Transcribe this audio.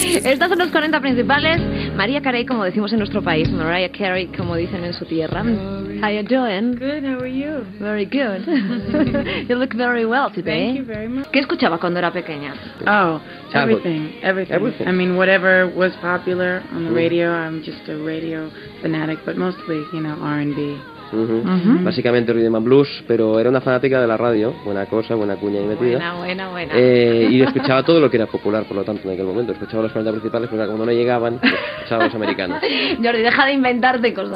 Estos son los 40 principales. Mariah Carey, como decimos en nuestro país. Mariah Carey, como dicen en su tierra. How you doing? Good, how are you? Very good. You look very well today. Thank you very much. ¿Qué escuchaba cuando era pequeña? Oh, Childhood. everything. I mean, whatever was popular on the radio. I'm just a radio fanatic, but mostly, R&B. Básicamente rhythm and blues, pero era una fanática de la radio, buena cosa, buena cuña y metida. Buena. Y escuchaba todo lo que era popular, por lo tanto, en aquel momento. Escuchaba los 40 principales, pero como no llegaban, pues escuchaba los americanos. Jordi, deja de inventarte cosas.